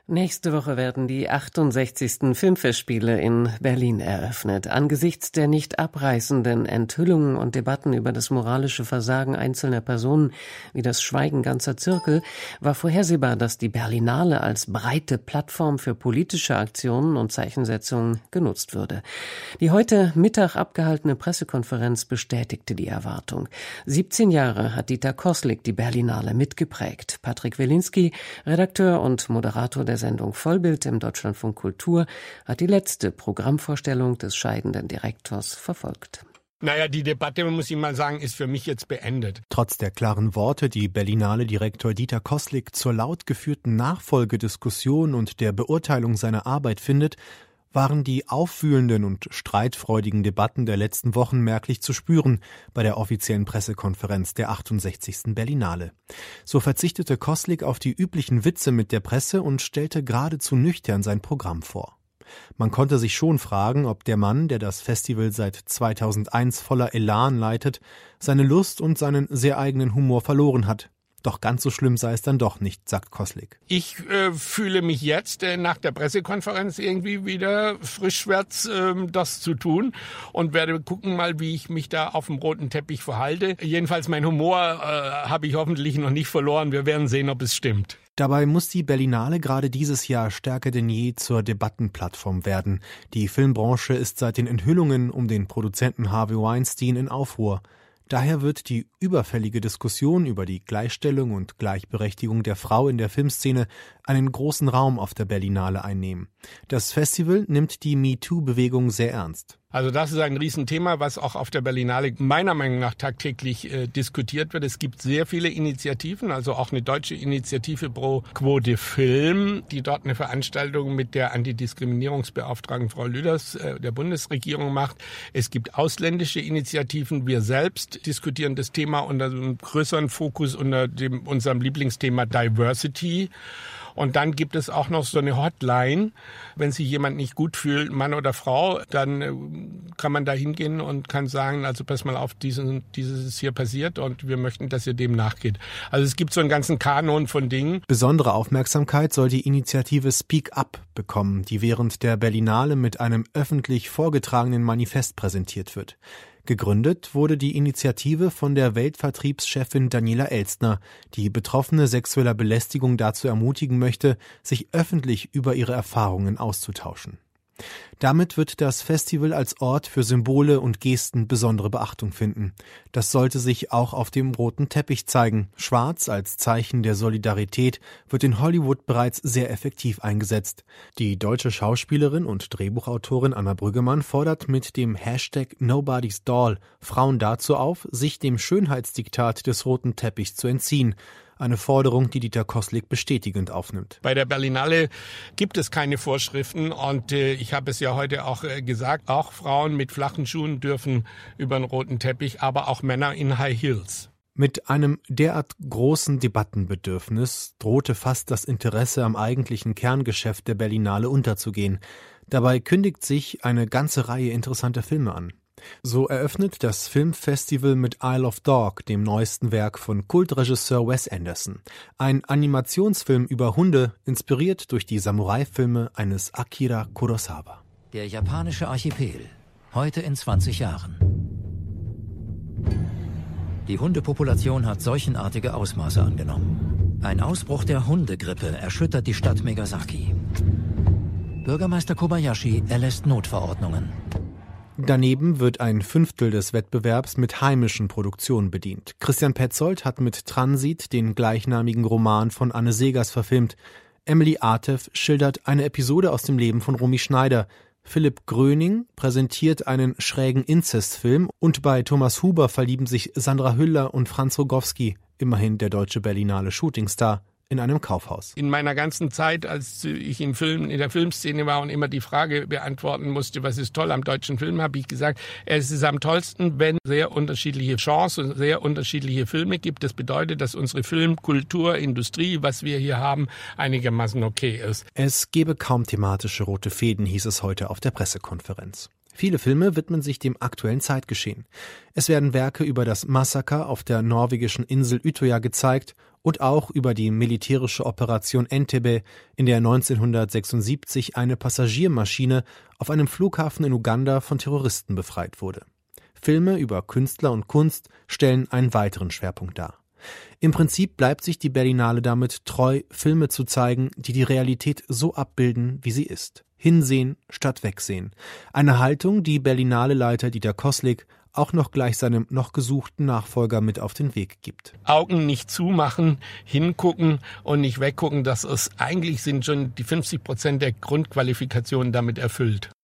Nächste Woche werden die 68. Filmfestspiele in Berlin eröffnet. Angesichts der nicht abreißenden Enthüllungen und Debatten über das moralische Versagen einzelner Personen wie das Schweigen ganzer Zirkel war vorhersehbar, dass die Berlinale als breite Plattform für politische Aktionen und Zeichensetzungen genutzt würde. Die heute Mittag abgehaltene Pressekonferenz bestätigte die Erwartung. 17 Jahre hat Dieter Koslik die Berlinale mitgeprägt. Patrick Wilinski, Redakteur und Moderator der Sendung Vollbild im Deutschlandfunk Kultur, hat die letzte Programmvorstellung des scheidenden Direktors verfolgt. Naja, die Debatte, muss ich mal sagen, ist für mich jetzt beendet. Trotz der klaren Worte, die Berlinale-Direktor Dieter Koslik zur laut geführten Nachfolgediskussion und der Beurteilung seiner Arbeit findet, waren die aufwühlenden und streitfreudigen Debatten der letzten Wochen merklich zu spüren bei der offiziellen Pressekonferenz der 68. Berlinale. So verzichtete Koslik auf die üblichen Witze mit der Presse und stellte geradezu nüchtern sein Programm vor. Man konnte sich schon fragen, ob der Mann, der das Festival seit 2001 voller Elan leitet, seine Lust und seinen sehr eigenen Humor verloren hat. Doch ganz so schlimm sei es dann doch nicht, sagt Koslik. Ich fühle mich jetzt nach der Pressekonferenz irgendwie wieder frischwärts, das zu tun und werde gucken mal, wie ich mich da auf dem roten Teppich verhalte. Jedenfalls mein Humor habe ich hoffentlich noch nicht verloren. Wir werden sehen, ob es stimmt. Dabei muss die Berlinale gerade dieses Jahr stärker denn je zur Debattenplattform werden. Die Filmbranche ist seit den Enthüllungen um den Produzenten Harvey Weinstein in Aufruhr. Daher wird die überfällige Diskussion über die Gleichstellung und Gleichberechtigung der Frau in der Filmszene einen großen Raum auf der Berlinale einnehmen. Das Festival nimmt die MeToo-Bewegung sehr ernst. Also das ist ein Riesenthema, was auch auf der Berlinale meiner Meinung nach tagtäglich diskutiert wird. Es gibt sehr viele Initiativen, also auch eine deutsche Initiative pro Quote Film, die dort eine Veranstaltung mit der Antidiskriminierungsbeauftragten Frau Lüders der Bundesregierung macht. Es gibt ausländische Initiativen. Wir selbst diskutieren das Thema unter einem größeren Fokus unter unserem Lieblingsthema Diversity. Und dann gibt es auch noch so eine Hotline. Wenn sich jemand nicht gut fühlt, Mann oder Frau, dann kann man da hingehen und kann sagen, also pass mal auf, dieses ist hier passiert und wir möchten, dass ihr dem nachgeht. Also es gibt so einen ganzen Kanon von Dingen. Besondere Aufmerksamkeit soll die Initiative Speak Up bekommen, die während der Berlinale mit einem öffentlich vorgetragenen Manifest präsentiert wird. Gegründet wurde die Initiative von der Weltvertriebschefin Daniela Elstner, die Betroffene sexueller Belästigung dazu ermutigen möchte, sich öffentlich über ihre Erfahrungen auszutauschen. Damit wird das Festival als Ort für Symbole und Gesten besondere Beachtung finden. Das sollte sich auch auf dem roten Teppich zeigen. Schwarz als Zeichen der Solidarität wird in Hollywood bereits sehr effektiv eingesetzt. Die deutsche Schauspielerin und Drehbuchautorin Anna Brüggemann fordert mit dem Hashtag Nobody's Doll Frauen dazu auf, sich dem Schönheitsdiktat des roten Teppichs zu entziehen. Eine Forderung, die Dieter Koslik bestätigend aufnimmt. Bei der Berlinale gibt es keine Vorschriften und ich habe es ja heute auch gesagt, auch Frauen mit flachen Schuhen dürfen über den roten Teppich, aber auch Männer in High Heels. Mit einem derart großen Debattenbedürfnis drohte fast das Interesse am eigentlichen Kerngeschäft der Berlinale unterzugehen. Dabei kündigt sich eine ganze Reihe interessanter Filme an. So eröffnet das Filmfestival mit Isle of Dog, dem neuesten Werk von Kultregisseur Wes Anderson. Ein Animationsfilm über Hunde, inspiriert durch die Samurai-Filme eines Akira Kurosawa. Der japanische Archipel, heute in 20 Jahren. Die Hundepopulation hat seuchenartige Ausmaße angenommen. Ein Ausbruch der Hundegrippe erschüttert die Stadt Megasaki. Bürgermeister Kobayashi erlässt Notverordnungen. Daneben wird ein Fünftel des Wettbewerbs mit heimischen Produktionen bedient. Christian Petzold hat mit Transit den gleichnamigen Roman von Anne Segers verfilmt. Emily Artef schildert eine Episode aus dem Leben von Romy Schneider. Philipp Gröning präsentiert einen schrägen Inzestfilm und bei Thomas Huber verlieben sich Sandra Hüller und Franz Rogowski, immerhin der deutsche Berlinale Shootingstar, in einem Kaufhaus. In meiner ganzen Zeit, als ich in der Filmszene war und immer die Frage beantworten musste, was ist toll am deutschen Film, habe ich gesagt, es ist am tollsten, wenn sehr unterschiedliche Genres und sehr unterschiedliche Filme gibt. Das bedeutet, dass unsere Filmkultur, Industrie, was wir hier haben, einigermaßen okay ist. Es gebe kaum thematische rote Fäden, hieß es heute auf der Pressekonferenz. Viele Filme widmen sich dem aktuellen Zeitgeschehen. Es werden Werke über das Massaker auf der norwegischen Insel Utøya gezeigt und auch über die militärische Operation Entebbe, in der 1976 eine Passagiermaschine auf einem Flughafen in Uganda von Terroristen befreit wurde. Filme über Künstler und Kunst stellen einen weiteren Schwerpunkt dar. Im Prinzip bleibt sich die Berlinale damit treu, Filme zu zeigen, die die Realität so abbilden, wie sie ist. Hinsehen statt wegsehen. Eine Haltung, die Berlinale-Leiter Dieter Koslik auch noch gleich seinem noch gesuchten Nachfolger mit auf den Weg gibt. Augen nicht zumachen, hingucken und nicht weggucken, eigentlich sind schon die 50% der Grundqualifikationen damit erfüllt.